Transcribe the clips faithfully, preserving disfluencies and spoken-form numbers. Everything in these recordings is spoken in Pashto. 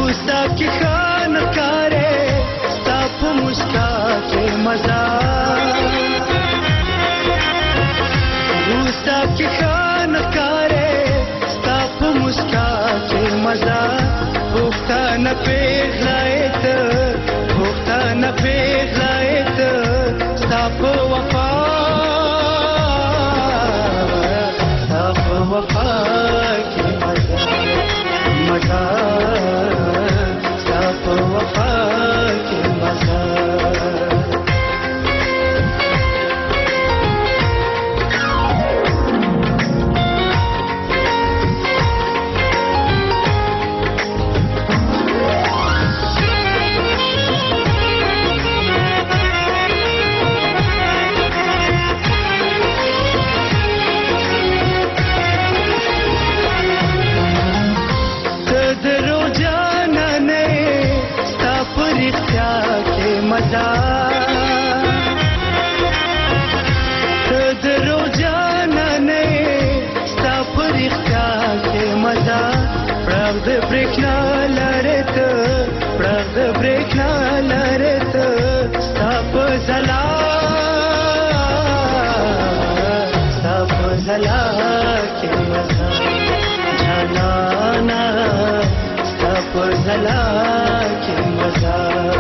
روستا کې خان کارې ستا په مسکا کې مزه روستا کې خان کارې ستا په مسکا کې مزه پښتانه پیغلای ته پښتانه پیغلای ته ستا په وفا ستا په وفا کې مزه مزه ستا په وفا کې مزه برېښنا لرې ته پړق د برېښنا لرې ته ستا په ځلا ستا په ځلا کې مزه جانانه ستا په ځلا کې مزه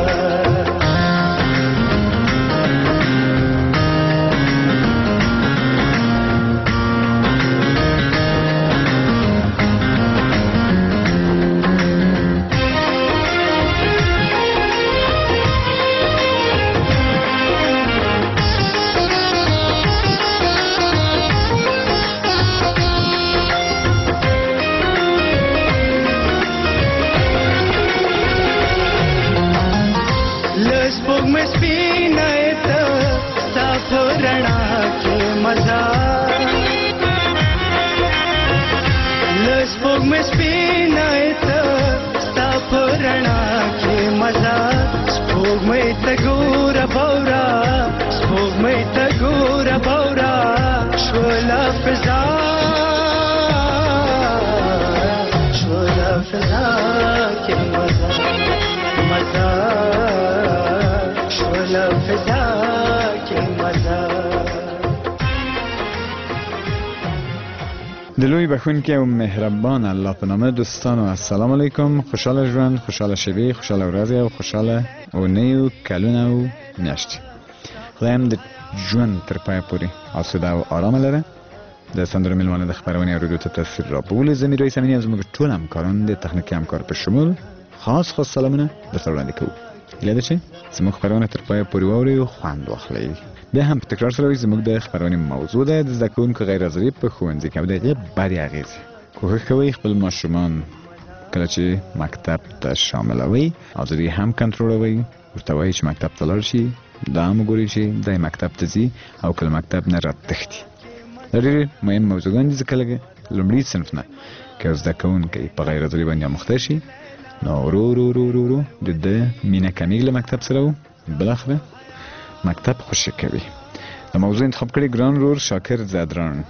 دلوی بخونکی و مهربان الله په نامه دوستانو السلام علیکم خوشحال ژوند خوشحال شوی خوشحال ورځې او خوشحال اونۍ او کلونه او میاشتې خدایم د ژوند تر پایه پورې آسوده او آرامه لره د سندرو میلمانه د خبرونې اورېدو ته تاثیر رابولې زه میرویس امینی از زموږ ټول همکاران د تخنیکي همکار په شمول خاص خاص سلامونه درته وړاندې کوو هیله ده چې زموږ خبرونه تر پایه پورې واورئ او خوند واخلئ بیا هم په تکرار سره زموږ د خبرونې موضوع ده د زده کوونکو غیر حاضري په ښوونځي کې او د هغې بدې اغېزې کوښښ کوئ خپل ماشومان کله چې مکتب ته شاملوئ حاضري هم کنټرولوئ ورته وایئ چې مکتب ته لاړ شي دا هم وګورئ چې دی مکتب ته ځي او که له مکتب نه راتښتي دا ډېرې مهم موضوعګان دي ځکه لږ لومړي صنف نه که زده کوونکی په غیر حاضري باندې اموخته شي نو ورو ورو ورو ورو د ده مینه کمیږي له مکتب سره و بالاخره مکتب خوشی کوي د موضوع انتخاب کړی ګران رور شاکر زادران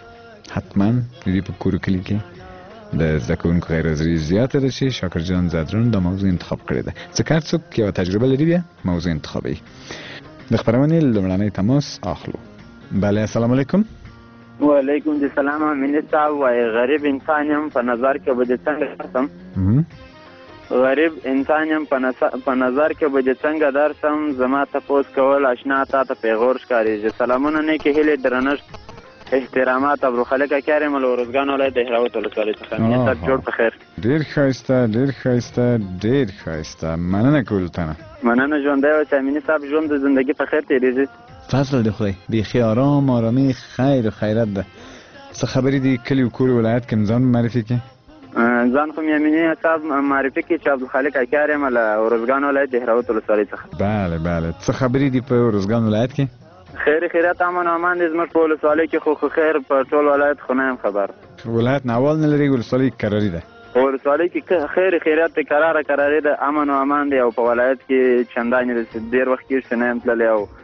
حتما د دې په کورو کلي کې د زده کوونکو غیر حاضري زیاته ده چې شاکر جان زادران د موضوع انتخاب کړی ده ځکه هر څوک یوه تجربه لري بیا موضوع انتخابوي د خپرونې لومړنی تماس اخلو بله السلام علیکم وعلیکم السلام امین صاحب وای غریب انسان یم په نظر کې به دې څنګه درسم غریب انسان یم په نظر کې به دې څنګه درسم زما تپوس کول اشنا تا ته پیغور ښکارېږي سلامونه نیکې هیلې درنښت احترامات ابرو خلک کارم له ورځګان ولایت د هراوت ولسوالۍ څخه امین صاحب جوړ په خیر ډېر ښایسته ډېر ښایسته ډېر ښایسته مننه کول تنه مننه ژوندی اوسه امین صاحب ژوند د زندګي په خیر تېرېږي فضل دی خدای بیخي آرام آرامي خیر و خیرت ده څه خبرې دي کلي و کور ولایت کې ځان معرفي کړي ځان خو مې امیني صاحب معرفي کړي چې عبدالخالق اکار یم له ورځګان ولایت د هراوت ولسوالۍ څخه بله بله څه خبرې دي په ورځګان ولایت کې خیر خیرات امن و امان دې زموږ په ولسوالۍ کې خو خو خیر په ټول ولایت خو نه یم خبر ولایت نه اول نه لري ولسوالۍ کراري ده په ولسوالۍ کې خیر خیرات کراره کراري ده امن و امان دی او په ولایت کې چندانې ډېر وخت کېږي چې نه یم تللی او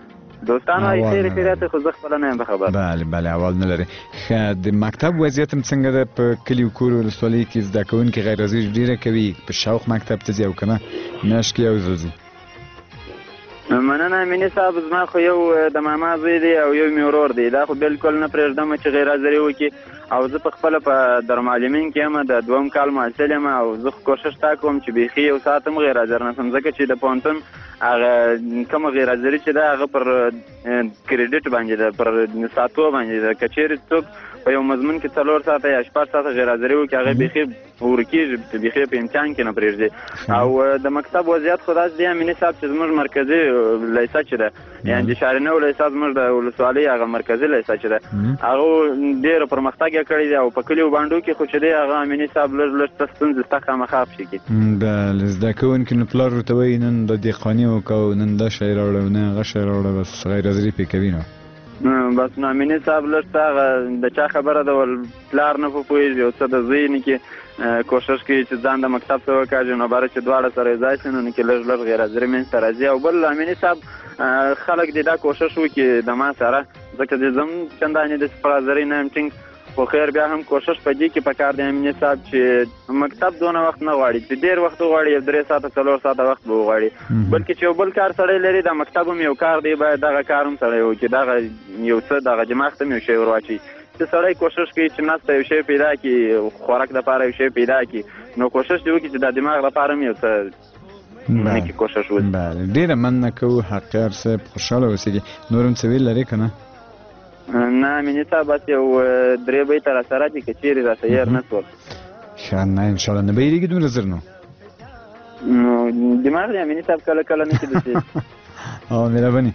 دوستانو ای خیر خیرات خو زه خپل نه یم خبر. بله بله اول نه لري. ښه د مکتب وضعیت هم څنګه ده په کلیو کورو ولسوالۍ کې زده کوونکي غیر حاضري ډیره کوي په شوق مکتب ته ځي او که نه میاشت کې یو ځل ځي؟ مننه امیني صاحب، زما خو یو د ماما زوی دی او یو مې ورور دی، دا خو بالکل نه پرېږدم چې غیر حاضري وکړي. او زه په خپله په دارالمعلمین کې یم، د دوم کال محصل یم او زه خو کوشش دا کوم چې بیخي یو ساعت هم غیر حاضر نه شم، ځکه چې د پوهنتون هغه کومه غیر حاضري چې ده هغه پر کریډټ باندې ده، پر ساعتو باندې ده. که چېرې څوک په یو مضمون کې څلور ساعته یا شپږ ساعته غیر حاضري وکړي هغه بیخي ورکېږي، بیخي په امتحان کې نه پرېږدي. او د مکتب وضعیت خو داسې دی امیني صاحب چې زموږ مرکزي لیسه چې ده، یعنې د شارنو لیسه زموږ د ولسوالۍ هغه مرکزي لیسه چې ده هغه ډېر پرمختګ یې کړی دی. او په کلیو بانډو کې خو چې دی هغه امیني صاحب لږ لږ څه ستونزې شته خامخا پشي کې. بله، زده کوونکي نو پلار ورته وایي نن د دهقاني وکړه، نن دا شی راوړه، نه هغه شی راوړه، بس غیر حاضري پرې کوي. نو بس نو امیني صاحب لږ څه هغه د چا خبره ده، پلار نه پوهېږي او څه د زوی نه کې کوشش کوي چې ځان د مکتب ته وکاږي، نو باره چې دواړه سره یو ځای شي نو کې لږ لږ غیر حاضري منځته راځي. او بل امیني صاحب خلک دې دا کوشش وکړي د ما سره، ځکه چې زه هم چندانې داسې پر حاضري نه یم ټینګ، خو خیر بیا هم کوشش په دې کې پکار دی امیني صاحب چې مکتب دونه وخت نه غواړي، چې ډېر وخت وغواړي، یو درې ساعته څلور ساعته وخت به وغواړي، بلکې چې یو بل کار سړی لري د مکتب هم یو کار دی، باید دغه کار هم سړی وکړي، دغه یو څه دغه دماغ ته هم یو شی ور واچوي چې سړی کوشش کوي چې نسته یو شی پیدا کړي، خوراک دپاره یو شی پیدا کړي، نو کوشش دې وکړي چې د دماغ لپاره هم یو څه نکي کوشش وکړي. بله، ډېره مننه کوو حقیار صاحب، خوشحاله اوسېږي. نور هم څه ویل لرې که نه؟ نه امیني صاحب بس یو درې بیته را سره دي، که چېرې راته یېر نه شول. ښه، نه انشاءالله نه به هېرېږي دومره زر نو نو دماغ دی امیني صاحب کله کله نه کېدو چې او مهرباني.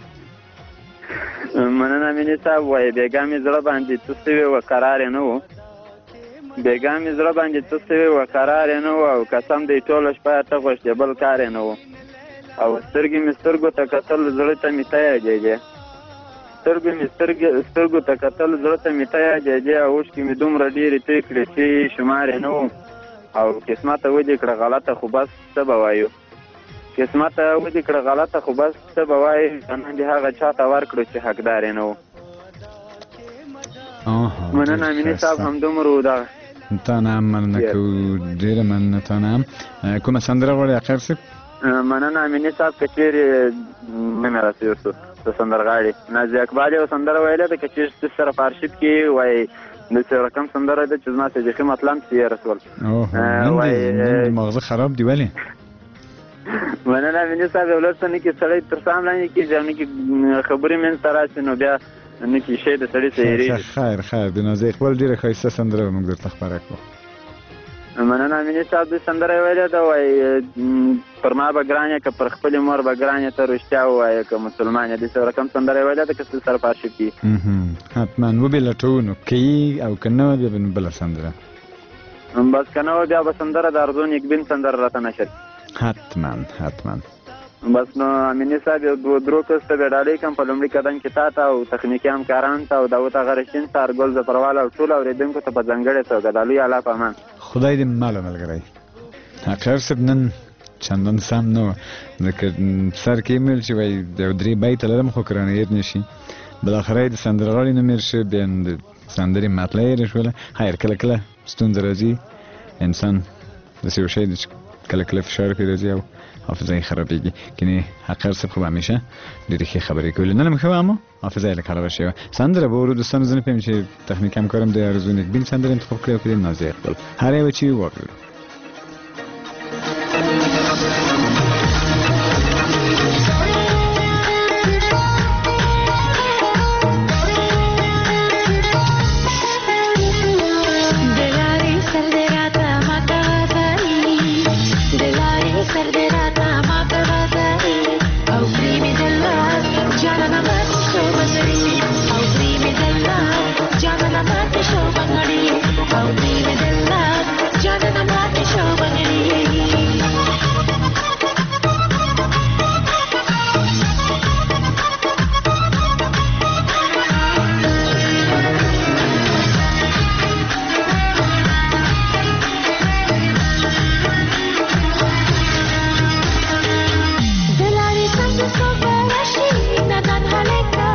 مننه امیني صاحب. وایي بېګا مې زړه باندې څه سوي و قرار یې نه و، بېګا مې زړه باندې څه سوي و قرار یې نه و، او قسم دی ټوله شپه ته غوښتې بل کار یې نه و، او سترګې مې سترګو ته کتل زړه ته مې ته یادېږې، سترګې مې سترګو ته کتل زړه ته مې ته یادېږې، او اوښکې مې دومره ډېرې توی کړې چې شمار یې نه و، او قسمته ودې کړه غلطه خو بس څه به وایو، قسمته ودې کړه غلطه خو بس څه به وایو، نن دې هغه چا ته ورکړو چې حقدار یې نه و. مننه امیني صاحب، همدومره و دغه. تا نه هم مننه کوو، ډېره مننه تا نه هم. کومه سندره غواړې حقیار صاحب؟ مننه امیني صاحب، که چېرې نه مې راسي شو د سندرغاړي نازي اقبال یو سندره ویلې ده، که چېرې سره په ارشیف کې وایي داسې رقم سندره ده چې زما څه بیخي مطلب چې یې رسول. نن مغزه خراب دی ولې؟ مننه امیني صاحب، یو لږ څه نه کې سړی تر سام لاندې کېږي او نه کې خبرې منځته راشي، نو بیا نه کې شی د سړي څه هېرېږي. خیر خیر، د نازي اقبال ډېره ښایسته سندره به موږ درته خپره کړو. مننه امیني صاحب، دوی سندره یې ویلې ده، وایي پر ما به ګران یې که پر خپلې مور به ګران یې ته رښتیا ووایې که مسلمان یې، داسې رقم سندره یې ویلې ده، که څه سره په ارشیف کې حتما وبې لټوو، نو که یي او که نه وه بیا به نو بله سندره، بس که نه وه بیا به سندره د ارزو نیکبین سندره راته نشر حتما حتما. بس نو امیني صاحب یو دوه درو کس ته بیا ډالۍ کړم په لومړي قدم کې تا ته او تخنیکي همکارانو ته او داود هغه رشین سارګل ظفروال او ټولو اورېدونکو ته په ځانګړې توګه د لوی الله په امان. خدای دې ماله ملګری. حقیار صاحب نن چندان سم نه و، ځکه سر کې یې ویل چې وایي یو درې بیته لرم خو که رانه هېر نه شي، بالاخره یې د سندرغاړي نوم هېر شو، بیا د سندرې مطلع یې هېره شوله. خیر، کله کله ستونزه راځي، انسان داسې یو شی دی چې کله کله فشار پرې راځي او حافظه یې خرابېږي. کنې حقیار صاحب خو به همیشه ډېرې ښې خبرې کولې، نن هم ښه وه اما حافظه یې لږ خرابه شوې وه. سندره به ورو دوستانو، زه نه پوهېږم چې تخنیکي همکارم د ارزو نیکبین سندره انتخاب کړې او که د نازي اقبال، هر یوه چې واورو. Delaris, I'm so very, she, not that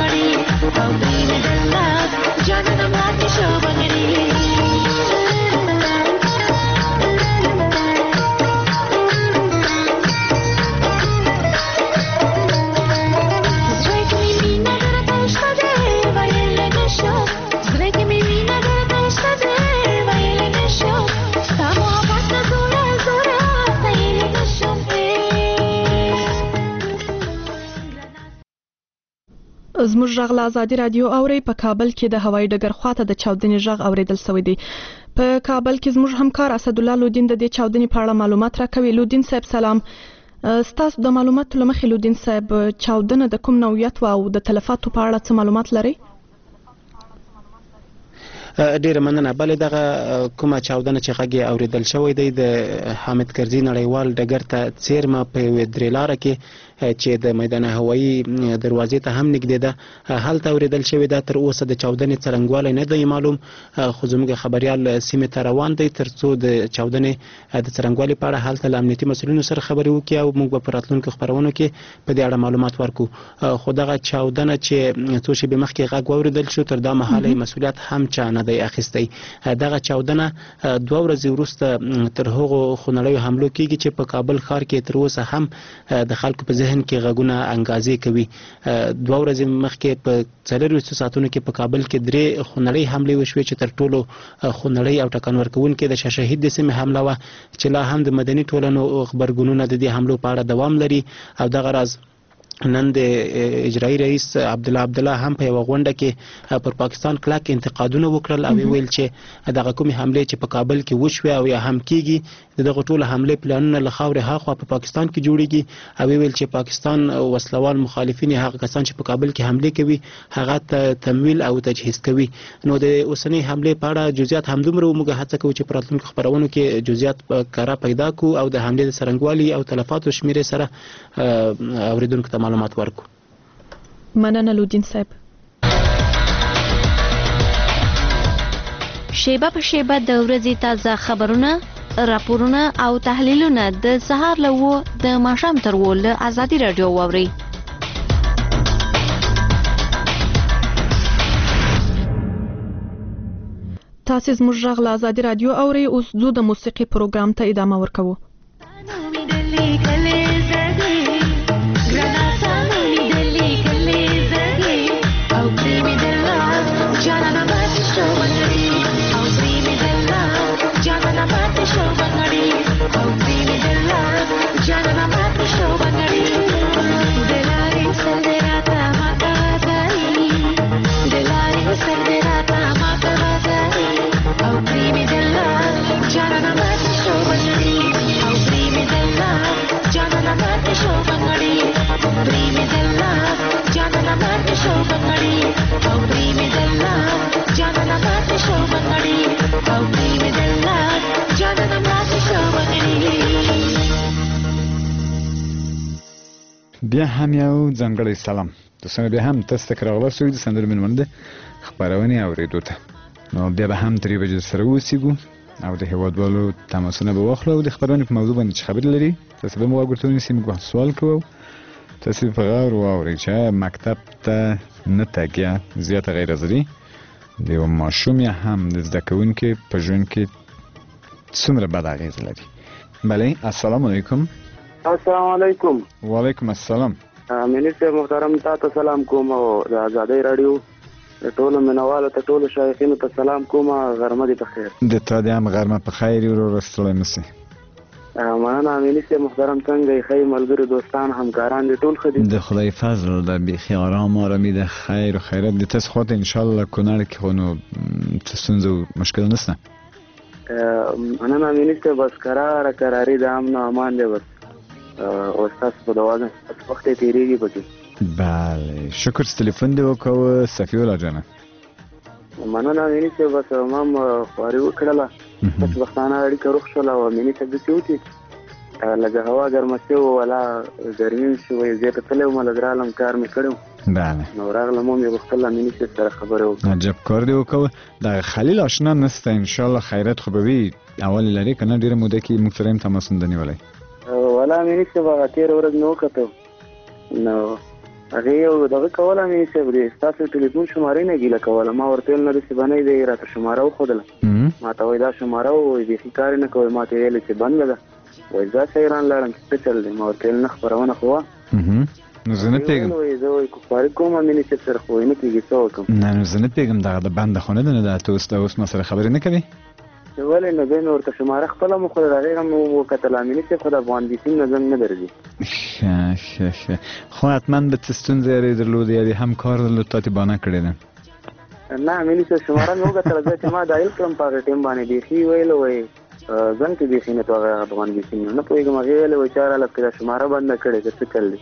بغړي او پریم دللا جانانه ماتې شو بغړي زموږ غږ له ازادي رادیو اوري په کابل کې د هوایي ډګر خواته د چاودنې غږ اوریدل شوی دی. په کابل کې زموږ همکار اسد الله لودین د دې چاودنې په اړه معلومات راکوي. لودین صاحب سلام. ستاسو د معلوماتو لمخې لودین صاحب چاودنه د کوم نوعیت او د تلفاتو په اړه څه معلومات لري؟ ډیره مننه. بلې دغه کومه چاودنه چې غږ اوریدل شوی دی د حامد کرزي نړیوال ډګر ته څیرمه په یوې درې لاره کې چې د میدان هوایي دروازې ته هم نږدې ده هلته اوریدل شوی ده. تر اوسه د چاودنې څرنګوالی نه دی معلوم، خو زموږ خبریال سیمې ته روان دی تر څو د چاودنې د څرنګوالي په اړه هلته له امنیتي مسؤلینو سره خبرې وکړي او موږ به په راتلونکو خپرونو کې په دې اړه معلومات ورکړو. خو دغه چاودنه چې څو شېبې مخکې غږ واورېدل شو تر دا مهاله مسؤلیت هم چا نه دی اخیستی. دغه چاودنه دوه ورځې وروسته تر هغو خونړیو حملو کېږي چې په کابل ښار کې تر اوسه هم د خلکو په ذهن کې غږونه انګازې کوي. دوه ورځې مخکې په څلورویشتو ساعتونو کې په کابل کې درې خونړۍ حملې وشوې چې تر ټولو خونړۍ او ټکان ورکوونکې د شاه شهید د سیمې حمله وه چې لا هم د مدني ټولنو غبرګونونه د دې حملو په اړه دوام لري او دغه راز نن د اجرایي رئیس عبدالله عبدالله هم په یوه غونډه کې پر پاکستان کلک انتقادونه وکړل او ویل چې دغه کومې حملې چې په کابل کې وشوې او یا هم کېږي دغه ټول حملې پلانونه له خاورې هاخوا په پاکستان کې جوړیږي او ویل چې پاکستان وسلوال مخالفین هغه کسان چې په کابل کې حملې کوي هغه ته تمویل او تجهیز کوي. نو د اوسنۍ حملې په اړه جزئیات همدومره موږ هڅه کوو چې په راتلونکو خپرونو کې جزئیات کره پیدا کړو او د حملې د څرنګوالي او تلفاتو شمیرې سره اوریدونکو ته معلومات ورکړو. مننه لودین صاحب. شیبه په شیبه د ورځې تازه خبرونه، راپورونه او تحلیلونه د سهار له وو د ماښام تر وو له ازادي رادیو واورئ. تاسو زموږ غږ له ازادي رادیو اورئ. اوس زو د موسیقي پروګرام ته ادامه ورکوو. بیا هم یو ځانګړی سلام دوستانو، بیا هم تاسو ته راغلاست د سندرو مېلمنو د خپرونې اورېدو ته. نو بیا به هم تر یوې بجې سره اوسېږو او د هېوادوالو تماسونه به واخلو او د خپرونې په موضوع باندې چې خبرې لري تاسو به مو ورته ونیسئ. موږ به سوال کوو، تاسو په غور واورئ چې مکتب ته نه تګ زیاته غیر ضروري د یو ماشوم یا هم د زده کوونکي په ژوند کې څومره بد اغېزه لري. بله، السلام علیکم. السلام علیکم. وعلیکم السلام. منیسټر محترم تاسو سلام کوم او د آزادۍ رادیو ټولو منوالو ته ټولو شایقینو ته سلام کوم. غرمه دې په خیر. د تا دې هم غرمه په خیر ورو ستړی مشي. مننه منیسټر محترم. څنګه یې ښه ملګري دوستان همکاران دې ټول ښه دي؟ د خدای فضل د بیخي آرام آرامي د خیر و خیرات د تاسو خواته ان شاء الله کونړ کې خو نو ستونزه مشکل نشته. مننه منیسټر. بس قرار قراری د امن او امان دی بس او تاسو په دواګه وخت تیریږي پکې. بله، شکر تلیفون دی وکاو صفی الله جان. مننه منیسټر. بس ما خواري وکړله بس وختانه اړیکه روغ شوله او منیسټر د سیوتی لږه هوا ګرمه شوې ولا ګرمي شوې زیاته تللی وم لږ رالم کار مې کړی و. بله، نو راغلم وم یې غوښتل منیسټر سره خبرې وکړم. عجب کار دی وکاو. د خلیل آشنا نسته انشاءالله خیرات خو به وي اول لري که نه ډېره موده کې موږ سره هم تماس نه دی نیولی. ولا منیسټر هغه تېره ورځ مې وکتو نو هغه یو دغه کوله مې چې د تاسو ټلیفون شمارې نه ګیله کوله ما ورته نه د څه باندې دی راته شماره وخدله ما ته وای دا شماره و دې ښکار نه کوي ما ته ویل چې بند ده وای دا سیران لاړم چې چل دی ما ورته نه خبرونه خو نو زه نه پیګم زه وای کوپاري کوم مې چې سره خو نه کیږي څه وکم نه نو زه نه پیګم دغه د بند خونه نه ده ته اوس اوس ما سره خبرې نه کوي ولې نه به نور ته شماره خپل مو خو راغی مو وکتل امینه چې خو د افغان دي سین نظم نه درځي ښه ښه ښه خو حتما به ستونزې لري درلودې یا هم کار درلود ته باندې کړی ده نه امینه چې شماره مو وکتل چې ما دایل کړم په ټیم باندې دی خي ویل وای ځن کې دی خینه توغه افغان دي سین نه پوهیږم هغه ویل وای چاره لکه شماره بند کړي څه کړل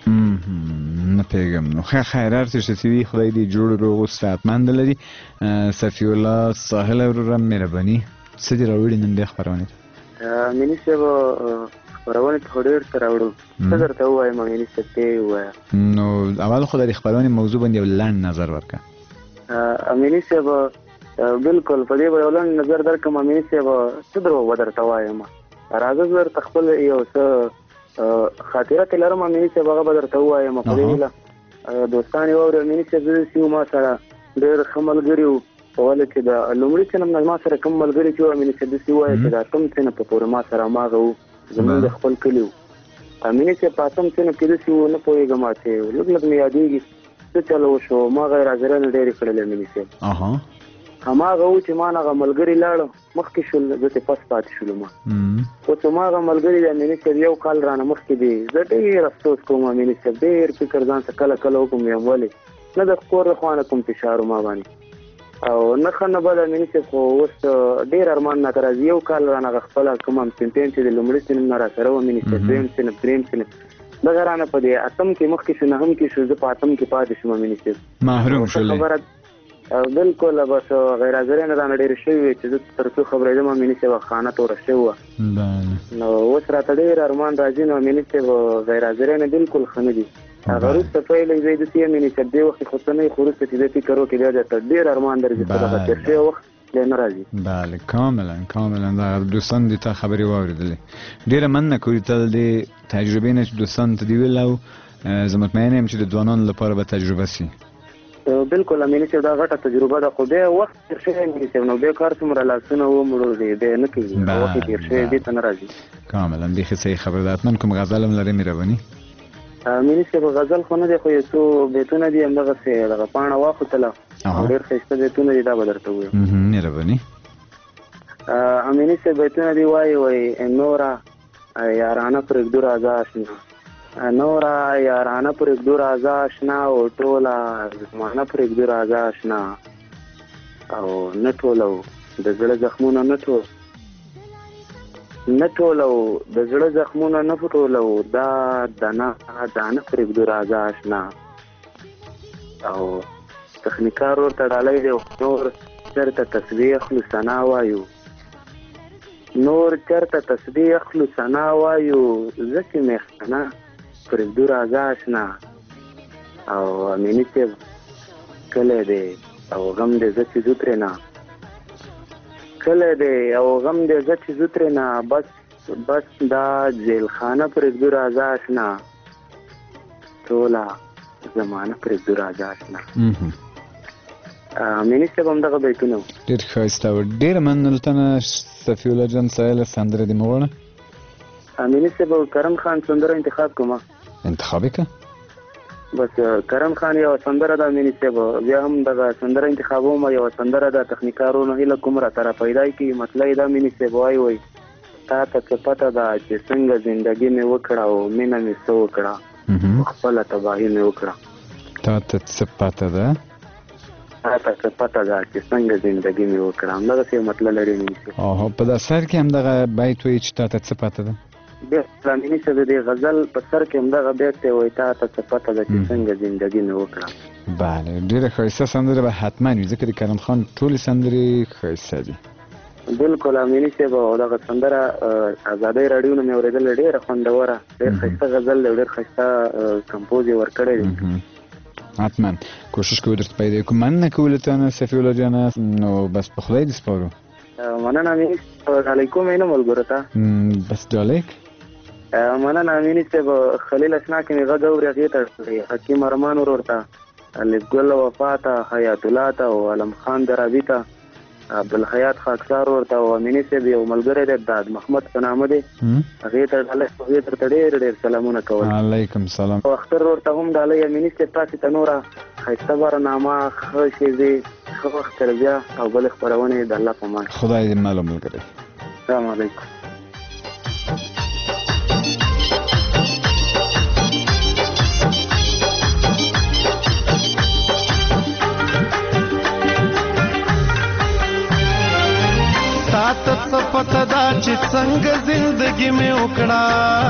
نه پیګم نو خیر خیرات چې وی خدای دې جوړ روغ صحتمند لري صفی الله ساحل ورم مهرباني څه دی راوړی نن د خبرونه مینه چې خبرونه ته ډېر سره وړو څه درته وایم مینه چې ته وای نو اول خو د خبرونه موضوع باندې ولن نظر ورکا امینه چې بالکل په دې ولن نظر درکم امینه چې څه درو ودرته وایم راځه زر تخپل یو څه خاطره تلرم امینه چې هغه بدرته وایم په دې ویلا دوستان یو ور امینه چې سیو ما سره ډېر خمل ګریو وله چې دا لومړی څنګه نه ما سره کوم ملګری چې امینه چې د سی وای چې دا کوم څنګه په پوره ما سره ماغه زموږ د خپل کلیو امینه چې پاتم څنګه کې د سی نه پوهیږم چې لږ لږ مې یادېږي څه چلو شو ما غیر حاضر نه ډېر کړل امینه چې اها هماغه و چې ما نه ملګری لاړ مخکې شول زه پس پات شول ما او ته ما ملګری د امینه چې یو کال رانه مخکې دی زه ډېر افسوس کوم امینه چې ډېر فکر ځان څخه کله کله وکم یم ولې نه د کور خوانه کوم فشار ما باندې او نه خنه بل امینه چې خو اوس ډېر ارمان نه ترازی یو کال رانه خپل کوم سنټین چې د لومړي سن نه را سره و امینه چې دریم سن دریم سن دا غرانه په دې اتم کې مخکې شنه هم کې شو زه په اتم کې پاتې شوم امینه چې محروم شولې بالکل بس غیر حاضر نه رانه ډېر شوی چې زه تر څو خبرې ده امینه چې خانه تور شو نو اوس راته ډېر ارمان راځي نو امینه چې غیر حاضر نه بالکل خنه دي هغه روسته پیلې زید تی امینه چې دی وخت خو څه نه خورسته چې دې فکر وکړي دا ته ډېر ارمان درځي په دغه تر څو وخت له ناراضي بله کاملا کاملا دا دوستان دي ته خبري واوریدلې ډېر مننه کوي ته د تجربه نه دوستان ته دی ویلو زه مطمئن یم چې د ځوانانو لپاره به تجربه سي بالکل امینه چې دا غټه تجربه ده خو به وخت تر شي امینه چې نو به کار څومره لاسونه و مړو دي به نه کیږي وخت تر شي دې ته ناراضي کاملا به صحیح خبردات من کوم غزل لري مهرباني امینه چې غزل خو نه دی خو یو څو بیتونه دي همدغه څه دغه پاڼه واخوتله ډېر ښایسته بیتونه دي دا به درته ووایم مهرباني امینه چې بیتونه دي وایي وایي نوره یارانه پرېږدو راځه اشنا نوره یارانه پرېږدو راځه اشنا او ټوله زمانه پرېږدو راځه اشنا او نه ټوله د زړه زخمونه نه ټول نه ټولو د زړه زخمونه نه پټولو دا دانه دانه پرېږدو راځه اشنا او تخنیکار ورته ډالۍ دی نور چېرته تسبیح اخلو ثنا وایو نور چېرته تسبیح اخلو ثنا وایو زه چې میخانه پرېږدو راځه اشنا او امینه صاحب کلی دی او غم دی زه چې ځو ترېنه کله دی او غم دی زه چې زو ترېنه بس بس دا جیلخانه پرېږدو راځه اشنا ټوله زمانه پرېږدو راځه اشنا امینه صاحب همدغه بیتونه ډېر ښایسته و ډېره مننه تنه صفي الله جان سایله سندره دې مه غواړه امینه صاحب کرم خان سندره انتخاب کومه انتخاب یې که بس کرم خان یو سندره ده امینه صاحب بیا هم دغه سندره انتخابوم یو سندره ده تخنیکارونو هیله کوم را طرف پیدا کی مطلب دا امینه صاحب وای وای تا ته څه پته ده چې څنګه زندګي مې وکړه او مینه مې څه وکړه خپله تباهي مې وکړه تا ته څه پته ده تا ته څه پته ده چې څنګه زندګي مې وکړه همدغسې یو مطلب لري امینه صاحب اوهو په دا سر کې همدغه بیت وایي چې تا ته څه پته ده بیا امینه صاحب د غزل په سر کې همدغه بیت دی وایي تا ته څه پته ده چې څنګه زندګي مې وکړه بله ډېره ښایسته سندره به حتما وي ځکه د کرم خان ټولې سندرې ښایسته دي بالکل امینه صاحب او دغه سندره ازادۍ راډیو نه مې اورېدله ډېره خوندوره ډېر ښایسته غزل دی ډېر ښایسته کمپوز یې ورکړی دی حتما کوشش کوو درته پیدا کړو مننه کوو له تا نه صفي الله جانه نو بس په خدای دې سپارو مننه امینه صاحب ډالۍ کوم یې نه ملګرو ته بس ډالۍ مننه امیني صاحب. خلیل اشنا کې مې غږ اوري هغې ته حکیم ارمان ورور ته لږګل وفا ته حیات الله ته او علم خان درابي ته عبدالحیات خاکسار ورته او امیني صاحب یو ملګری دی داد محمد په نامه دی هغې ته ډالۍ هغې درته ډېر ډېر سلامونه کول. علیکم سلام. او اختر ورته هم ډالۍ امیني صاحب تاسې ته نوره ښایسته برنامه ښه شېبې ښه وخت تر بیا او بلې خپرونې د الله په امان. خدای دې مل ملګری. السلام علیکم. تاته څه پته ده چې څنګه زندګي مې وکړه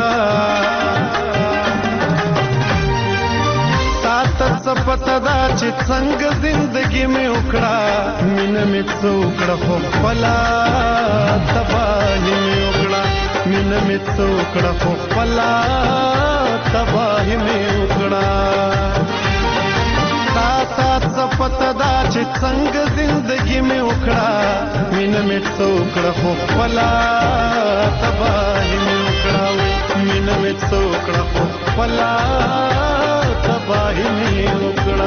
تاته څه پته ده چې څنګه زندګي مې وکړه مینه مې څه وکړه خو خپله تباهي مې وکړه مینه مې څه وکړه خو خپله تباهي مې وکړه تاته څه پته ده چې څنګه زندګي مې وکړه مینه مې څه وکړه خو خپله تباهي مې وکړه مینه مې څه وکړه خو خپله تباهي مې وکړه.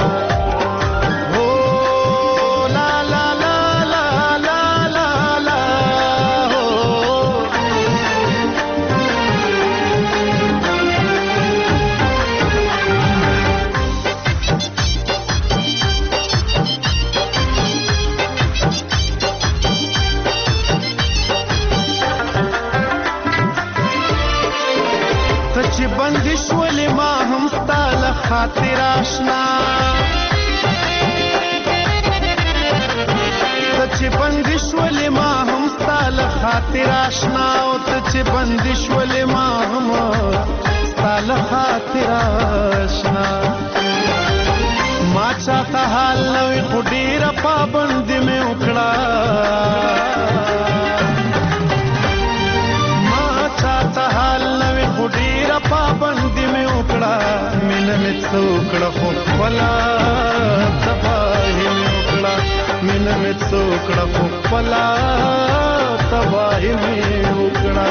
بندش ولې ما هم ستا له خاطر آشنا ته چې بندش ولې ما هم ستا له خاطر آشنا او ته چې بندش ولې ما هم ستا له خاطر آشنا ما چاته حال نوې خو ډېره پابندي مې وکړه ما چاته حال نوې خو ډېره پابندي مې وکړه مینه مې څه وکړه خو خپله تباهي مې وکړه مینه مې څه وکړه خو خپله تباهي مې وکړه.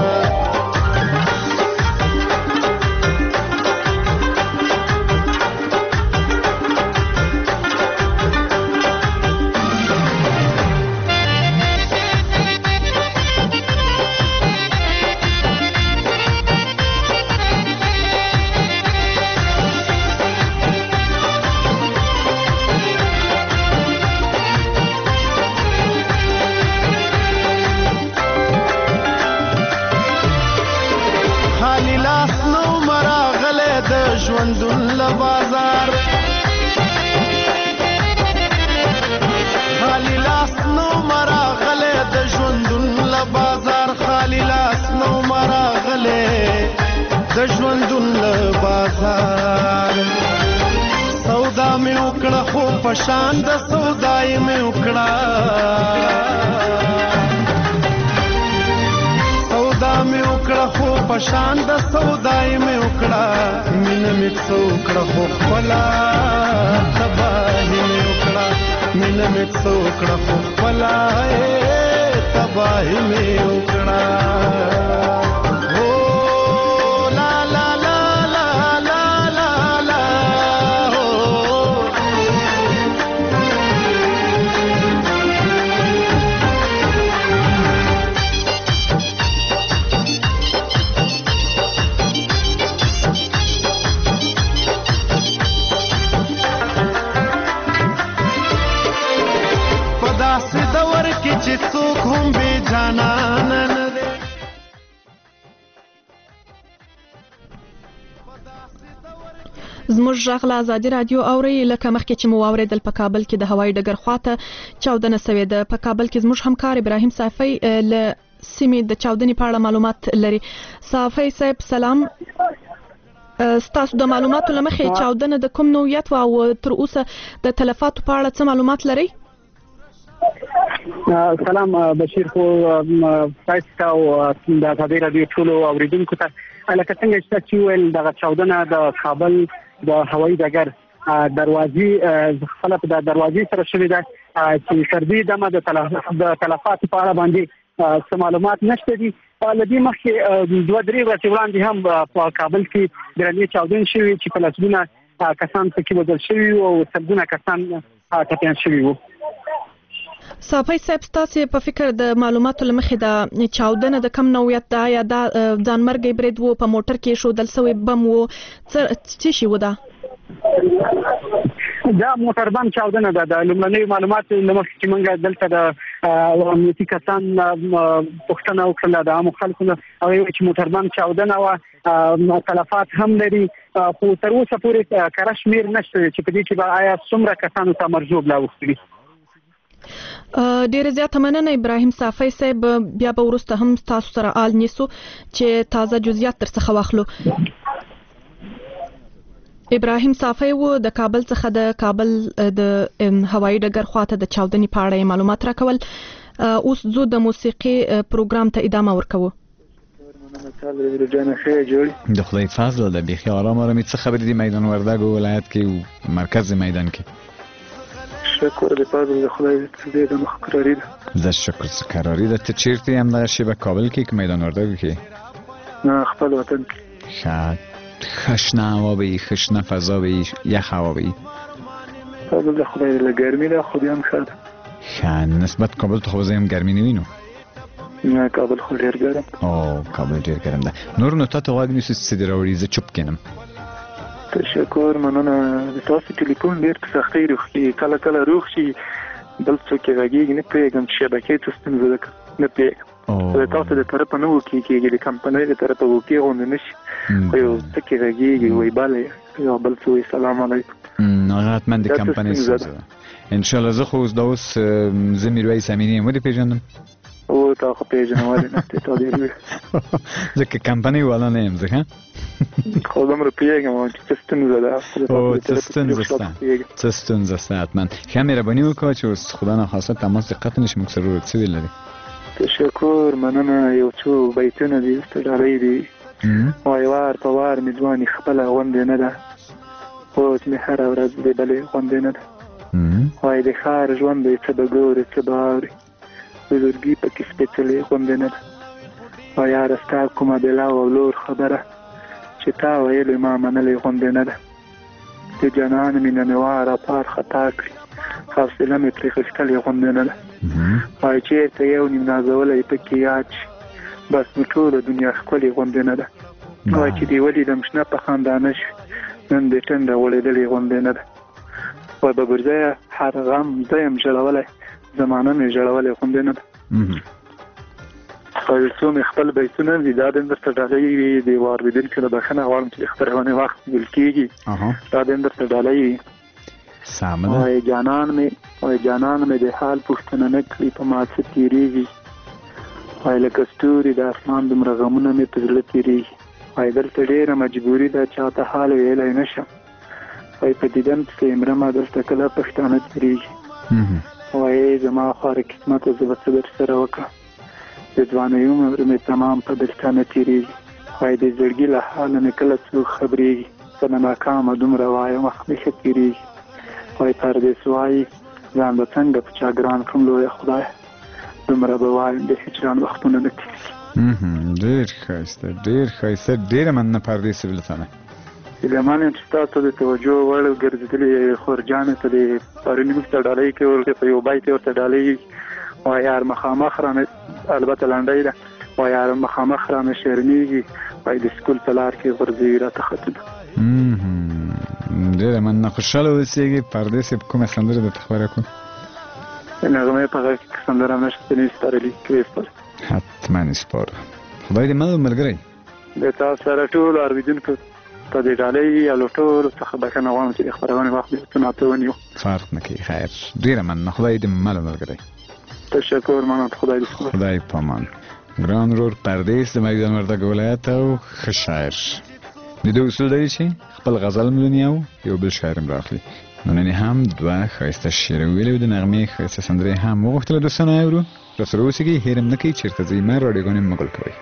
ژوندون له بازار خالی لاس نو مراغلی د ژوندون له بازار خالی لاس نو مراغلی د ژوندون له بازار سودا مې وکړه خو په شان د سودای مې وکړه سودا مې وکړه خو په شان د سودای مې وکړه مینه مې څه وکړه خو خپله تباهي مې وکړه مینه مې څه وکړه خو خپله تباهي مې وکړه. چې څوک هم بې جانانه نه دی زموږ غږ له ازادي رادیو اورئ. لکه مخکې چې مو واورېدل په کابل کې د هوایي ډګر خواته چاودنه سوې ده. په کابل کې زموږ همکار ابراهیم صافی له سیمې د چاودنې په اړه معلومات لري. صافی صاحب سلام. ستاسو د معلوماتو له مخې چاودنه د کوم نوعیت و او تر اوسه د تلفاتو په اړه څه معلومات لرئ؟ سلام بشیر خو تاسو او د ازادي رادیو ټولو اوریدونکو ته لکه څنګه چې ویل د چاودنه د کابل د هوایي ډګر دروازې خپل په دروازې سره شوې ده چې سردي دمه د تلفات په اړه باندې څه معلومات نشته دي لدې مخکې دوه درې ورځې وړاندې هم په کابل کې درنې چاودنې شوې چې په لسګونه کسان پکې وژل شوي او سلګونه کسان ټپیان شوي وو. صافی صاحب ستاسو په فکر د معلوماتو لمخې د چاودنه د کم نوعیت دا یا د ځانمرګي برید وو په موټر کې شو دل سوی بم وو څه شي ودا دا موټر بم چاودنه ده. د لومړنۍ معلوماتو لمخې چې موږ دلته د امنیتي کسان پوښتنه وکړه د عامو خلکو نه او چې موټر بم چاودنه او تلفات هم لري خو تر اوسه پورې کره شمیر نشته چې په دې کې به آیا څومره کسانو ته مرجوب لا وختي. ډیره زیاته مننه ابراهیم صافی صاحب. بیا به وروسته هم تاسو سره آل نیسو چې تازه جزئیات تر څخه واخلو. ابراهیم صافی و د کابل څخه د کابل د هوایي ډګر خواته د چاودنې په اړه معلومات راکول. اوس زو د موسیقي پروګرام ته ادامه ورکوو. د خدای فضل د بیخي آرام آرامي څه خبرې دي میدان وردګ ولایت کې او مرکز میدان کې؟ شکر د فضل د خدای دې د مخ قراري ده. زه شکر څه قراري ده. ته چیرته هم دغه شی په کابل کې که میدان وردګ کې؟ نه خپل وطن کې. ښه خشنه هوا به وي، خشنه فضا به وي، یخ هوا به وي؟ فضل د خدای له ګرمي ده خو بیا هم ښه ده. ښه نسبت کابل ته خو زه هم ګرمي نه وینو. نه کابل خو ډېر ګرم. او کابل ډېر ګرم ده. نور نو تا ته غوږ نیسو څه دې راوړي زه چوپ کینم. تشکر مننه. د تاسو ټلیفون ډېر په سختۍ روغ کله کله روغ شي بل څوک یې غږېږي نه پوهېږم چې شبکې څه ستونزه ده نه پوهېږم. د تاسو د طرفه نه وکړي کېږي د کمپنۍ د طرفه وکړي غوندې نه شي خو یو څه کې غږېږي وایي بله یو بل څه وایي سلام علیکم. هغه حتما د کمپنۍ ستونزه ده. انشاءالله زه خو دا اوس زه میرویس امیني یم ودې پېژندم؟ او تا خو پېژنم ولې نه تا ډېر وي ځکه کمپنۍ والا نه یم زه ښه خو دومره پوهېږم چې څه ستونزه ده. او څه ستونزه شته څه ستونزه شته حتما. ښه مهرباني وکړه چې اوس خدا نخواسته تماس دې قطع نه شي موږ سره ورته څه ویل لري. تشکر مننه. یو څو بیتونه دي ډالۍ دي. وای وار په وار مې ځواني خپله غوندې نه ده اوس مې هره ورځ د بلې غوندې نه ده. وای د ښار ژوند دی څه به ګورې څه به اورې د لرګي پکې سپېڅلې غوندې نه ده. وای یاره ستا کومه بېلا او لور خبره چې تا ویلې ما منلې غوندې نه ده. د جانان مینه مې واره پار خطا کړي حوصله مې پرې غښتلې غوندې نه ده. وای چېرته یو نیم نازولی پکې یاد شي بس نو ټوله دنیا ښکلې غوندې نه ده. وای چې دې ولیدم شنه په خندانه شي نن دې ټنډه غوړېدلې غوندې نه ده. وای ببرځیه هر غم زه یم ژړولی زمانه مې ژړولی غوندې نه ده. وای څو مې خپل بیتونه دي دا دې درته ډالۍ وي د واورېدونکو نه بښنه غواړم چې د خپرونې وخت ویل کېږي دا دې درته ډالۍ وي. وای جانان مې وای جانان مې د حال پوښتنه نه کړي په ما څه تېرېږي. وای لکه ستوري د اسمان دومره غمونه مې په زړه تېرېږي. وای دلته ډېره مجبوري ده چاته حال ویلی نه شم. وای په دیدن پسې مرمه دلته کله پښتانه تېرېږي. وای زما خواره قسمته زه به څه درسره وکړم د ځوانۍ عمر مې تمام په دلته نه تېرېږي. وای د زړګي له حاله مې کله څوک خبرېږي څه نه ناکامه دومره وایم وخت مې ښه تېرېږي. وای پردیس وایي ځان به څنګه په چا ګران کړم لویه خدایه دومره به وایم د هجران وختونه نه تېرېږي. ډېر ښایسته ډېر ښایسته ډېره مننه پردیس بلتانه. هیلهمن یم چې تاسو د توجه وړ ګرځېدلې خورجانې ته د پروني موږ ته ډالۍ کې ورته په یو بیت یې ورته ډالۍ وایي یار مخامخ رانه البته لنډۍ ده وایي یار مخامخ رانه شرمېږي وایي د سکول په لار کې غورځوي راته خطونه. ډېره مننه خوشحاله اوسېږي. پردیس صاحب کومه سندره درته خبره کړو؟ نغمې په غږ کې سندره هم نشته نه سپارلي کې سپارل حتما سپاره. خدای دې مل ملګری د تاسو سره ټولو اورېدونکو ته د ډالۍ او ټولو څخه بښنه غواړم چې د خپرونې وخت بېلتون اته ونیو. فرق نه کوي خیر. ډېره مننه. خدای دې مل ملګری. تشکر مننه. خدای دې خدای پامان. ګران ورور پردیس د میدان وردګ ولایت او ښه شاعر. د دوی اصول دی چې خپل غزل ملونی او یو بل شاعر هم راخلي. نو نن هم دوه ښایسته شعر ویلي او د نغمې ښایسته سندرې هم وغوښتله دوستانو اورو راسره اوسېږئ هېر هم نه کوئ چېرته ځئ ما راډیوګانې مه ګل کوئ.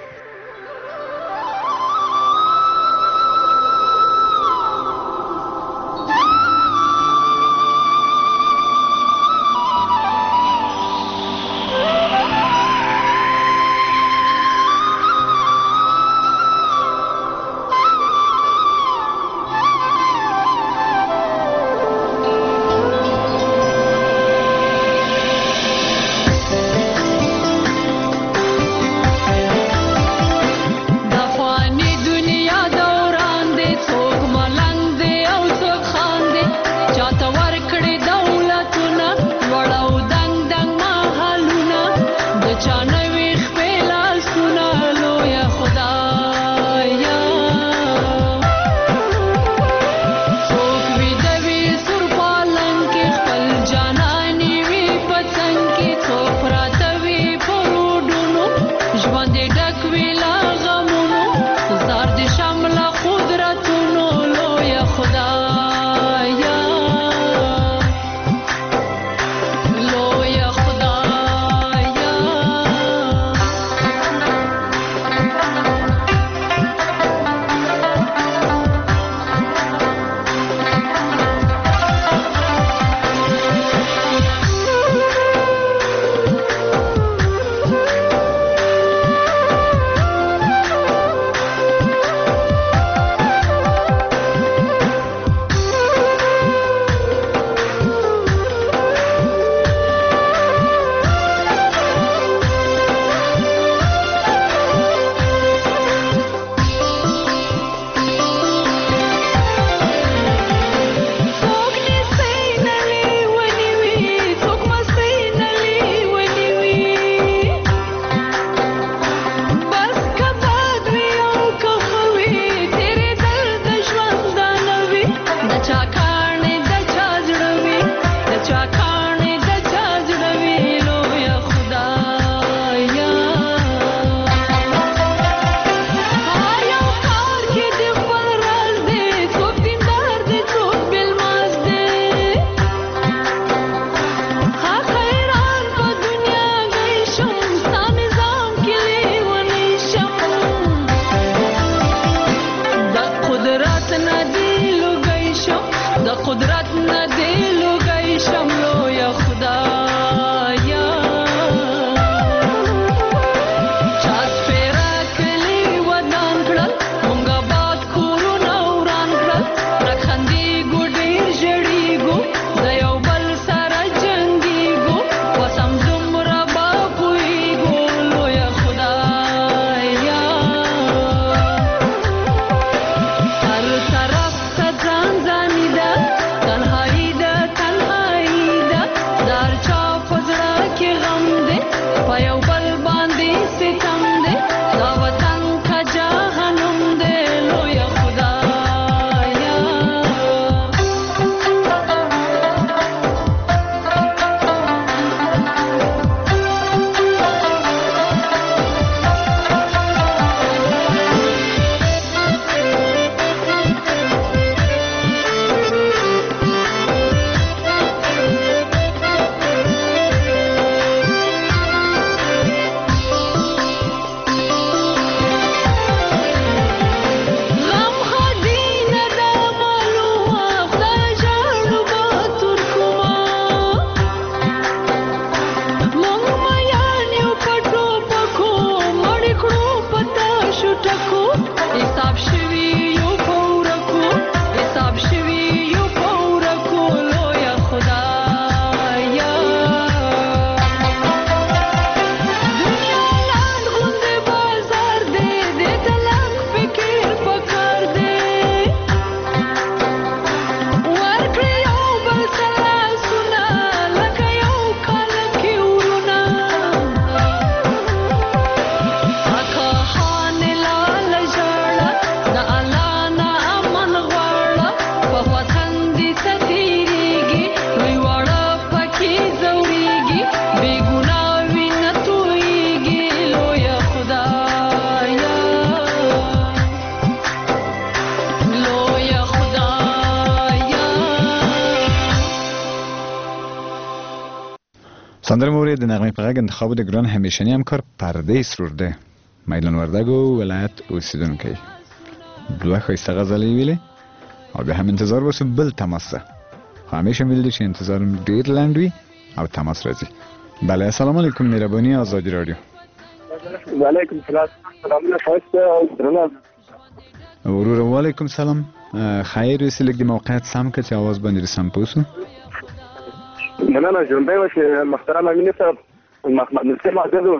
سندره مورد نغمه په غږ انتخاب د ګران همیشنی همکار پرده سرور ده میدان وردګو ولایت اوسیدونکی دوه ښایسته غزلې ویلې او بیا هم انتظار وسو بل تماس ده خو همیشه ویل چې انتظار ډیر لنډ وي او تماس راځي. بله السلام علیکم مهرباني آزادی رادیو. وعلیکم السلام سلامونه ښایسته او درنه ورور وعلیکم سلام خیر اوسې لږ د موقعیت سم که چې اواز باندې سم پوسو مننه ژوندی اوسې محترم امین صاحب محمد نسیم عادل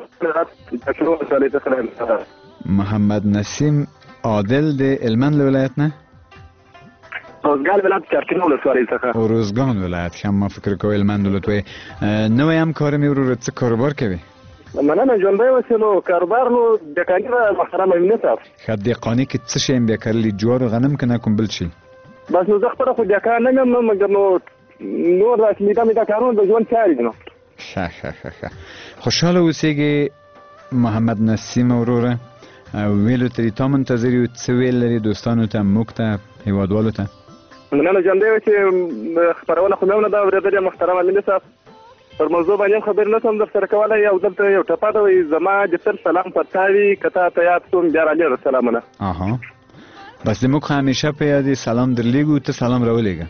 محمد نسیم عادل د هلمند ولایت نه روزګان ولایت چارچین ولسوالۍ څخه روزګان ولایت ښه ما فکر کوم هلمند ولایت وی نوی همکار مې ورور څه کاروبار کوي؟ مننه ژوندی اوسې نو کاروبار نو دهقاني ده محترم امین صاحب. ښه دهقاني کې څه شی بیا کرلي جوار و غنم که نه کوم بل شي؟ بس نو زه خپله خو دهقان نه یم مګر نو نور داسې میده میده کارونه د ژوند چارې دي نو. ښه ښه ښه ښه خوشحاله اوسېږي محمد نسیم وروره ویلو ته دي تا منتظر یو څه ویل لري دوستانو ته موږ ته هېوادوالو ته؟ مننه ژوندی اوسې خپرونه خو مې ونه ده اورېدلې محترم امین صاحب پر موضوع باندې هم خبرې نه شم درسره کولی او دلته یو ټپه ده وایي زما د تل سلام پر تا وي که تا ته یاد شوم بیا رالېږه سلامونه. آها بس د موږ خو همیشه په یاد سلام درلېږو ته سلام راولېږه.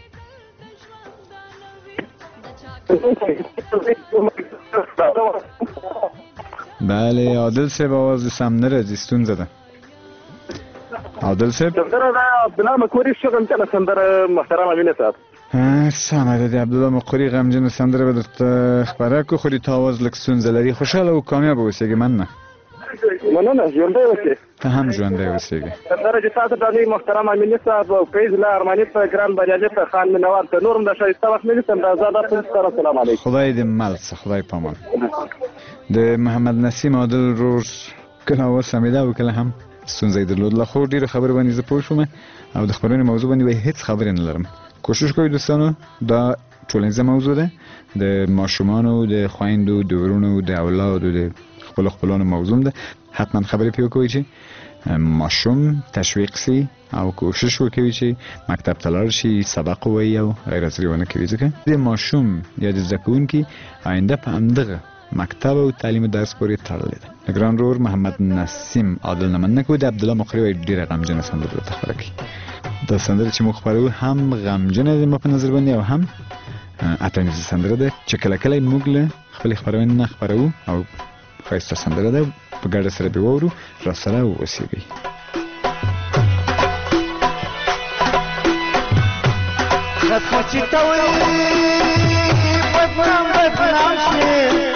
بله عادل صاحب آواز سم نه راځي ستونزه ده. عادل صاحب سندره ده عبدالله مقوري شغل چله سندره محترم امین صاحب. سمه ده د عبدالله مقوري غمجنه سندره به درته خپره کړو خو د تا آواز لږ ستونزه لري. خوشحاله او کامیاب اوسېږي. مننه مننه ژوندی اوسې. ته هم ژوندی اوسېږي. سندره چې تاسو ډالۍ محترم امین صاحب او فیض الله ارماني ته ګران بریالي ته خان منوار ته نور هم د ښایسته وخت نه نیسم راځه دا ټول سره السلام علیکم. خدای دې مل څه خدای پامان. د محمد نسیم عادل ورور کله آواز سمېده او کله هم ستونزه یې درلودله خو ډېرو خبرو باندې زه پوه شوم او د خپرونې موضوع باندې وایي هېڅ خبرې نه لرم. کوشش کوئ دوستانو دا ټولنیزه موضوع ده د ماشومانو د خویندو د ورونو د اولادو د خپلو خپلانو موضوع ده. حتما خبرې پې وکوئ چې ماشوم تشویق سي او کوشش وکوي چې مکتب ته لاړ شي سبق ووایي او غیر از ونه کوي ځکه د ماشوم یا د زده کوونکي آینده په همدغه مکتب او تعلیم درس پورې تړلې ده. د ګران ورور محمد نسیم عادل نه مننه کوو د عبدالله مقري وایي ډېره غمجنه سندره درته خپره کړي. دا سندره چې موږ خپروو هم غمجنه ده زما په نظر باندې او هم اتڼیزه سندره ده چې کله کله موږ له خپلې خپرونې نه خپروو او ښایسته سندره ده په ګډه سره دې واورو راسره واوسېږئ. خطمه چې ته وایي بدنام بدنام شي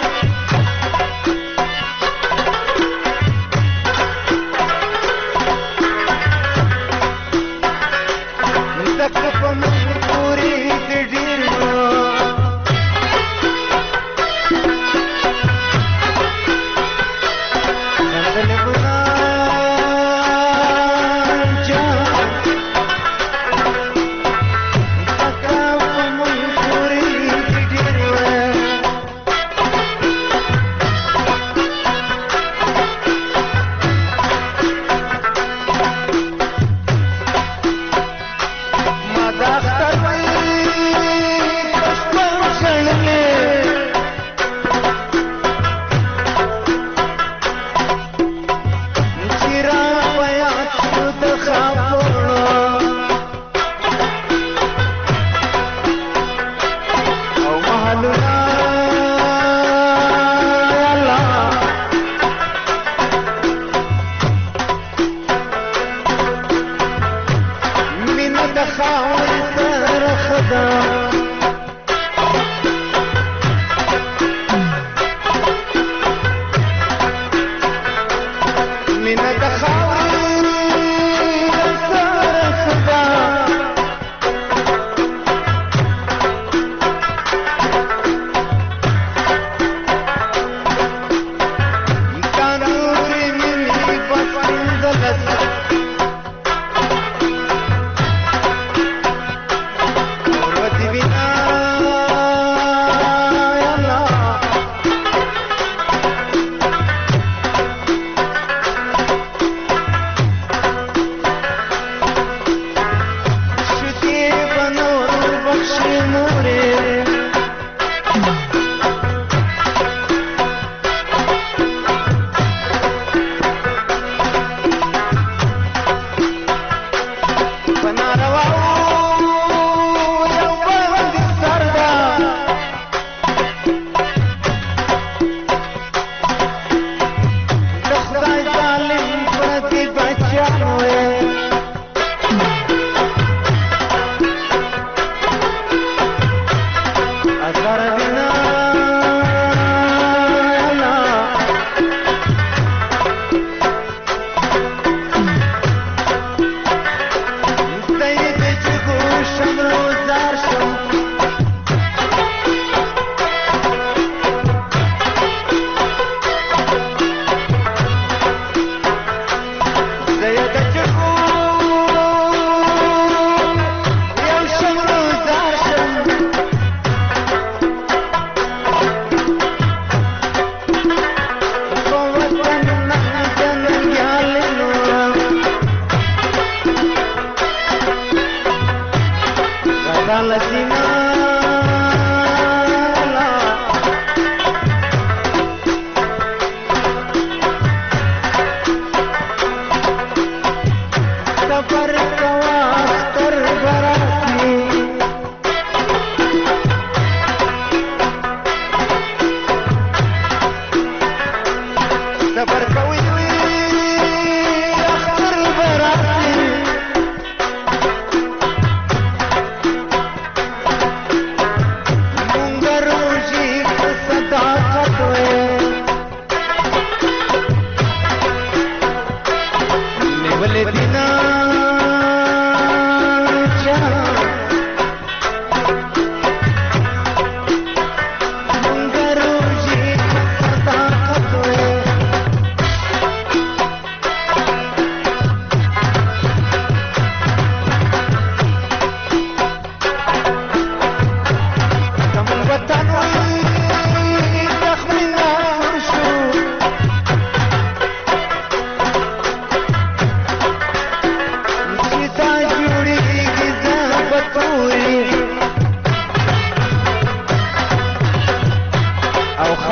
زده په مجبوري د ډېرو سندلې ګلان جان زده په مجبوري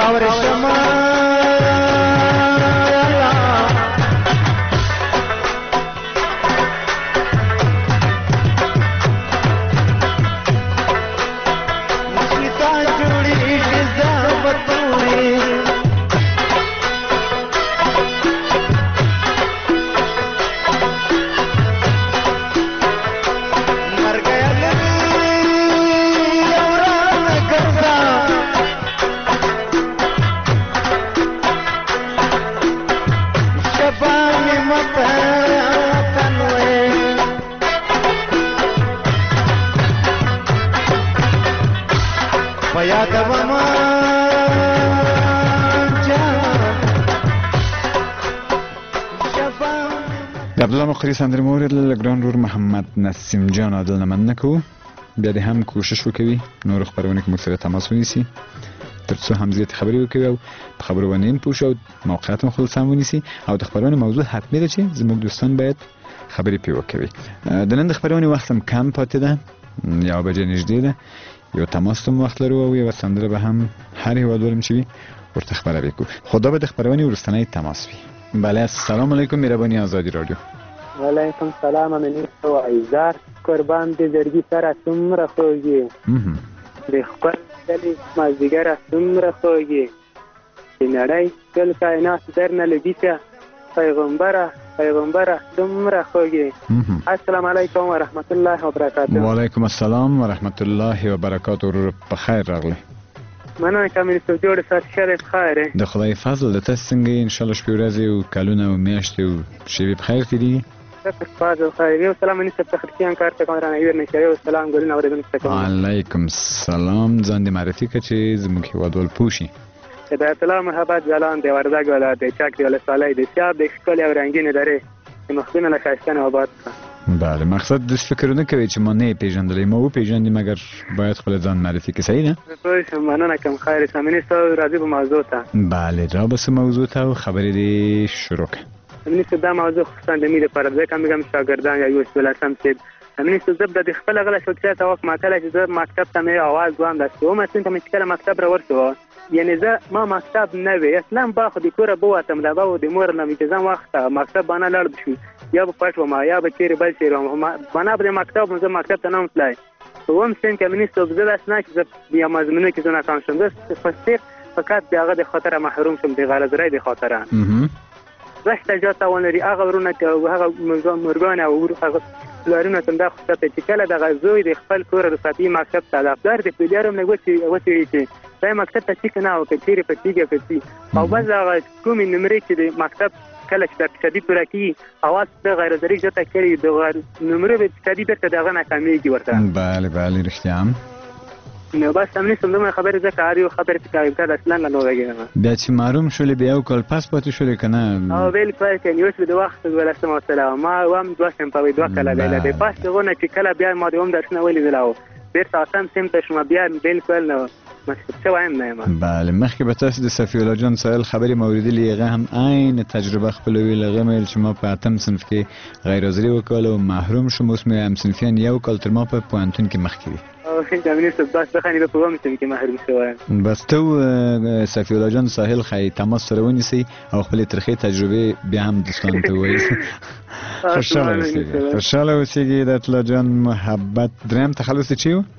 خاورې شمه د عبدالله مقری سندرې مو واورېدله. ګران ورور محمد نسیم جان عادل نه مننه کوو. بیا دې هم کوشش وکوي نورو خپرونې کې موږ سره تماس ونیسي تر څو هم زیاتې خبرې وکوي او په خبرو باندې هم پوه شي او موقعیت هم خپل سم ونیسي او د خپرونې موضوع حتمي ده چې زموږ دوستان باید خبرې پرې وکوي. د نن د خپرونې وخت هم کم پاتې ده، یوه بجې نږدې ده. یو تماس ته وخت لرو او یوه سندره به هم هر هیوادوال چې وي ورته خبره وکړو. خو دا به د خپرونې وروستنی تماس وي. بله السلام علیکم مهرباني آزادي رادیو. وعلیکم سلام امنیت و ایزار قربان دې زړګي سره څومره خوږي د خپل کلي مازدیګره څومره خوږي د نړۍ ټول کائنات درنه لبیته پیغمبره پیغمبره څومره خوږي. السلام علیکم و رحمت الله و برکاته. وعلیکم السلام و رحمت الله و برکاته. ورور په خیر راغلی. مننه کامنستو جوړ سات شر په خیر. د خدای فضل د تاسو څنګه ان شاء الله شپې ورځې او کلونه او میاشتې او شپې په خیر تیری. فاضل خیر یو سلام منیسته تخریان کار ته کامران ایور نشه یو سلام ګلین اوریدونکو ته. علیکم السلام. ځان دې معرفي کړه چې زموږ هیوادوال پوښي. هدایت الله محبت جلان دی وردګ ولایت دی چاک دی ولسوالۍ دی سیاب د ښکلې او رنګینې درې د مخدونه له ښایستانه آباد کړه. بله مقصد د فکر نه کوي چې ما نه پیژندلې ما وپیژندې مګر باید خپل ځان معرفي کړي. صحیح ده؟ پوه شوم. مننه کوم خیر سمینیسته راځي په موضوع ته. بله را به موضوع ته او خبرې دې شروع کړه. سمینیسته دا موضوع خصوصا د مې لپاره ځکه موږ هم شاګردان یا یوسف الاسلام صاحب سمینیسته زه به د خپل غله شخصیت او ماته چې زه مکتب ته مې اواز ځوان داسې وم چې ته مې چې کله مکتب را ورسوه یعنی زه ما مکتب نه وی اصلا با خو د کوره بوتم دا به د مور نه چې ځم وخت مکتب باندې لاړ شو یا به پټ وم یا به چیرې بل چیرې وم باندې به مکتب زه مکتب ته نه وتلای وم سین کمنیست زه داس نه چې بیا مزمنه کې زونه کام شم زه فصیح فقط هغه د خاطر محروم شم د غلطرای د خاطر زه احتیاجات ولري هغه ورونه هغه مرګان او هغه لارونه څنګه خو ته چې کله د غزوی د خپل کور د فاطمه مکتب ته دفتر د پیډارم نه وتی وتی چې دا مکتب ته چې کنه او کچېره پټیګه پټي او بس هغه کومې نمرې چې د مکتب کله چې د شدید ترکی اواز د غیر ضروري ځته کړی د غیر نمرې په شدید ته دغه نه کمیږي ورته. بله بله رښتیا نو بس هم نشم دومره خبرې ځکه هر یو خبرې چې کوي دا اصلا نه لوګي بیا چې معلوم شولې بیا یو کال پاس پاتې شولې که نه او بالکل که نیوس د وخت ولسم السلام ما هم دوه شم په دوه کله دی د پاس غونه چې کله بیا ما دوم درسنه ولیدل او بیرته اسان سم ته شم بیا بالکل نو مشکل وایم نه ما. بله مخکې به تاسو د صفی الله جان سایل خبرې موریدلې هغه هم عین تجربه خپلوي لغه مې چې ما په اتم صنف کې غیر حاضري وکړه او محروم شوم. اوس مې هم صنفیان یو کال تر ما په پوهنتون کې مخکې دي. بس بخنی به پوام سم کې محروم شوم. بس ته صفی الله جان ساحل خی تماس سره ونیسي او خپل ترخی تجربه بیا هم دوستان ته وایي. خوشاله اوسئ. خوشاله اوسئ د الله جان محبت دریم تخلص چی و؟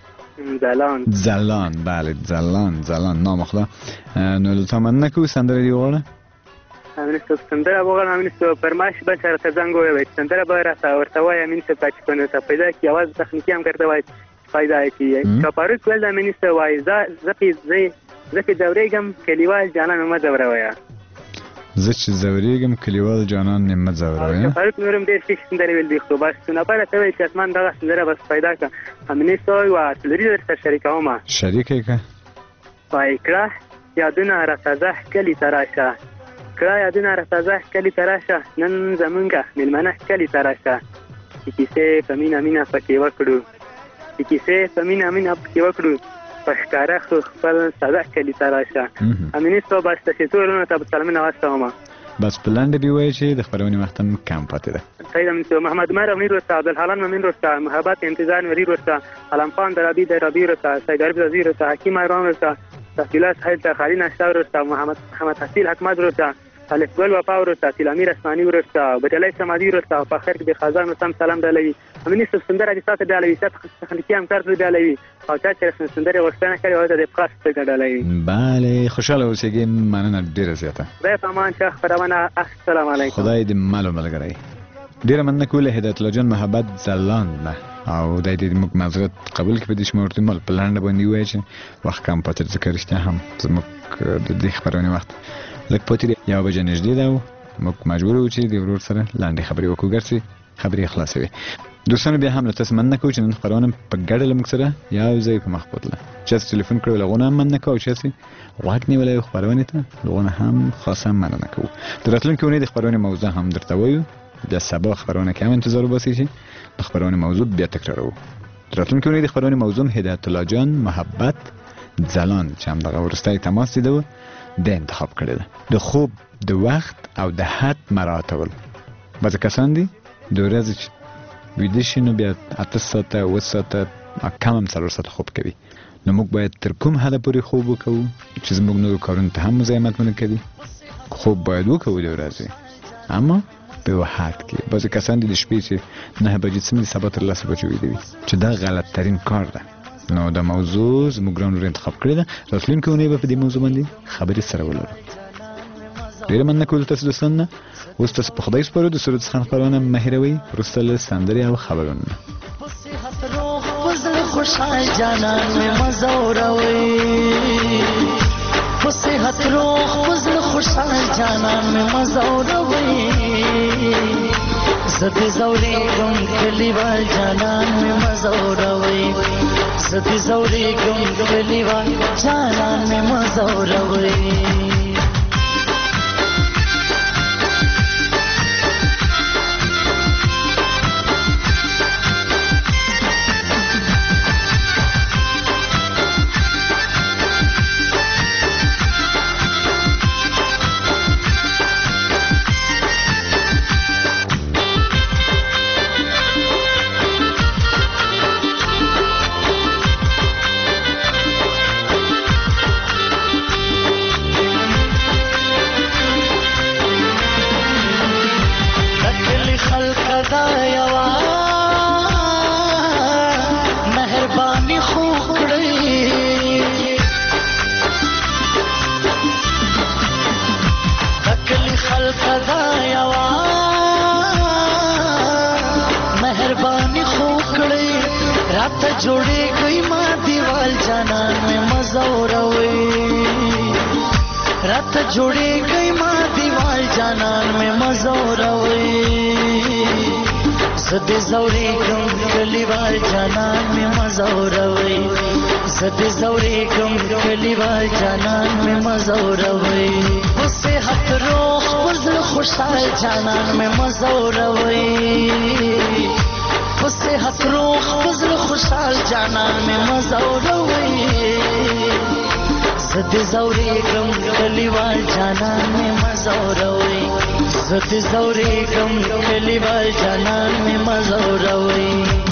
زلان. زلان بله زلان زلان نام خدا. نو لطفا من نکو سندره دی وغاړه. امینستو سندره وغاړه امینستو پرماش بچره ته زنګ وای سندره به را ورته وای امینستو پاتې کنه ته پیدا کی आवाज تخنیکی هم کرده وای فایده کی کپارو کول د امینستو وای ز زپی زی زپی دورېګم کلیوال جانان مې دوره وای زه چې زورېګم کلیوال جانان مې زوره کپارو نورم ډېر څه سندره ویل دي خو بس نه پاره ته وای چې اسمان دغه سندره بس پیدا ک امینستو وای تلری درته شریکومه شریکه ک وای کړه یادونه راځه کلی تراشه کړه یادونه راځه کلی تراشه نن زمونږه ملمنه کلی تراشه کیسه پمینه مینا پکې وکړو کیسه پمینه مینا پکې وکړو پښکارا خپل ساده کلی تراشه امینستو بس ته ټولونه ته سلامونه واستوم. بس بلند دی وای چې د خبرونې وخت هم کم پاتې ده. سید امینستو محمد مر امیر وستا عبدالحلال ممین وستا محبت انتظار مری وستا علم خان درابی درابی وستا سید عرب وزیر وستا حکیم ایران وستا تحصیلات صاحب خالی ناشتا ورسته، محمد محمد حسین حکمت ورسته، الف ګل وفا ورسته، تیل امیر اسماني ورسته، بټلای سمادي ورسته، په خیر کې د خزان سم سلام ډالوي، امینی سندره د ساته ډالوي، سات تخنیکی هم کار ډالوي او چا چې سندره ورسته کړي او د خاص څخه ډالوي. بله خوشاله اوسئ، مننه ډیره زیاته. خدای په امان شه خبرونه. السلام علیکم. خدای دې مالو ملګری. ډیره مننه کوله هدایت الله جان محبت ځلاند او د دې موږ معذرت قبول کړو د شمو احتمال په لاندې باندې وایي چې وخت کم پاتې ذکر رښتیا هم زموږ د دې خبرونه وخت لکه پاتې یو بجې نږدې ده او موږ مجبور وو چې د ورور سره لاندې خبرې وکړو ګرځي خبرې خلاصوي. دوستانو بیا هم له تاسو مننه کوم چې نن خبرونه په ګډه له موږ سره یو ځای په مخ بوتله. چې تلیفون کړو لغونه هم مننه کوم چې غوږ نیولې خبرونه ته لغونه هم خاصه مننه کوم. د راتلونکي اونۍ د خبرونه موضوع هم درته وایو. د سبا خبرونه کې هم انتظار وباسئ چې د خبرونه موضوع بیا تکرارو. راتلونکي اونۍ د خبرونه موضوع هدایت الله جان محبت ځلان چې هم دغه ورسته تماس دي د انتخاب کړی ده. د خوب د وخت او د حد مراعاتول. بعضې کسان دي د ورځې چې ویده شي نو بیا اته ساعته اوه ساعته کم هم څلور ساعته خوب کوي. نو موږ باید تر کوم حده پورې خوب وکړو چې زموږ نورو کارونو ته هم مزاحمت ونه کوي. خوب باید وکړو د ورځې اما په وحد کې. بعضې کسان دي د شپې چې نه بجې څملي سبا تر لسو بجو ویده وي چې دا غلط ترین کار ده. نو دا موضوع زموږ ګران ورور انتخاب کړې ده. راتلونکې اونۍ به په دې موضوع باندې خبرې سره ولرو. ډېره مننه کوم تاسو دوستان نه. اوس تاسو په خدای سپارو. د سرود څخه خبرونه مه هېروئ وروسته له سندرې او خبرونو نه. خوشحال جانان میں مزہ روی وہ صحت روح فضل خوشحال جانان میں مزہ روی زد زوری گم کلیوال جانان میں مزہ روی زد زوری گم کلیوال جانان میں مزہ روی जोड़े गई माँ दीवाल जानन में मजा रोई रात जोड़े गई माँ दीवाल जानन में मजा रोई सदे जौरे गम कलीवाल जानन में मजा रोई सदे जौरे गम कलीवाल जानन में मजा रोई उससे हक रोह फजल खुशहाल जानन में मजा रोई उससे हक रोह फजल खुशहाल जानन में मजा रोई सद जौरे गम कलीवाल जानन में मजा रोई सद जौरे गम कलीवाल जानन में मजा रोई